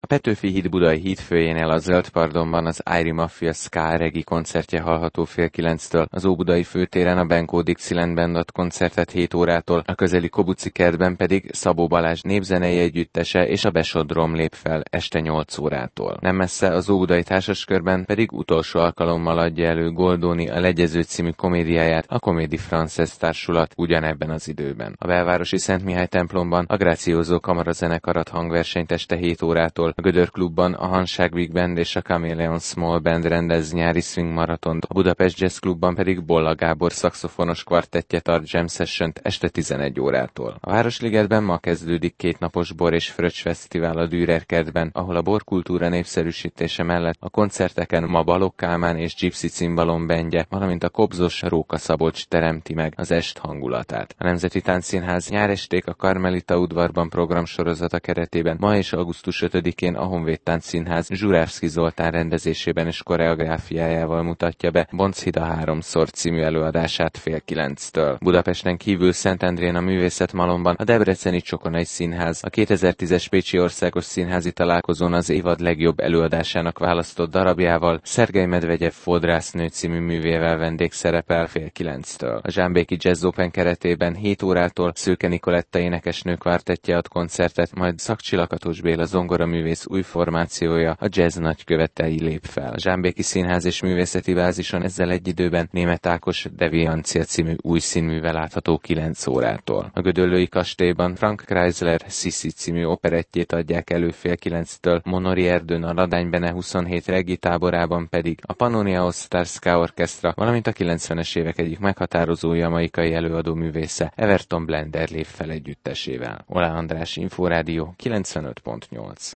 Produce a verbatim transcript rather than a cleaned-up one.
Petőfi híd budai hídfőjénél a Zöld Pardonban az Airy Mafia Ska Regi koncertje hallható fél kilenctől, az Óbudai főtéren a Benko Dixieland Band ad koncertet hét órától, a közeli Kobuci kertben pedig Szabó Balázs népzenei együttese és a Besodrom lép fel este nyolc órától. Nem messze az Óbudai Társaskörben pedig utolsó alkalommal adja elő Goldoni a Legyező című komédiáját a Comédie Française társulat ugyanebben az időben. A belvárosi Szent Mihály templomban a Grációzó kamarazenekarat hangversenyt este hét órától, a Gödör klubban a Hanság Big Band és a Chameleon Small Band rendez nyári swing maratont, a Budapest Jazz Klubban pedig Bolla Gábor szaxofonos kvartettje tart jam sessiont este tizenegy órától. A Városligetben ma kezdődik kétnapos bor és fröccs fesztivál a Dürer kertben, ahol a borkultúra népszerűsítése mellett a koncerteken ma Balogh Kálmán és Gypsy Cimbalom bandje, valamint a Kobzos Róka Szabolcs teremti meg az est hangulatát. A Nemzeti Táncszínház nyáresték a Karmelita udvarban programsorozata keretében ma és augusztus ötödikén a Honvéd Táncszínház Zsurávszky Zoltán rendezésében és koreográfiájával mutatja be Bonchida háromszor című előadását fél kilenctől. Budapesten kívül Szentendrén a Művészetmalomban a Debreceni Csokonai Színház a kétezer-tízes Pécsi Országos Színházi Találkozón az évad legjobb előadásának választott darabjával, Szergej Medvegyev Fodrásznő című művével vendégszerepel fél kilenctől. A Zsámbéki Jazz Open keretében hét órától Szőke Nikoletta énekesnő kvartettje ad koncertet, majd Szakcsi Lakatos Béla zongoraművész új formációja, a jazz nagykövetei lép fel. A Zsámbéki Színház és Művészeti Bázison ezzel egy időben Németh Ákos Deviancia című új színművel látható kilenc órától. A Gödöllői Kastélyban Frank Kreisler Sissi című operettjét adják elő fél kilenctől, Monori Erdőn a Ladány Bene huszonhét reggi táborában pedig a Pannonia All Star Ska Orchestra, valamint a kilencvenes évek egyik meghatározó jamaikai előadó művésze Everton Blender lép fel együttesével. Olá András, Inforádió kilencvenöt pont nyolc.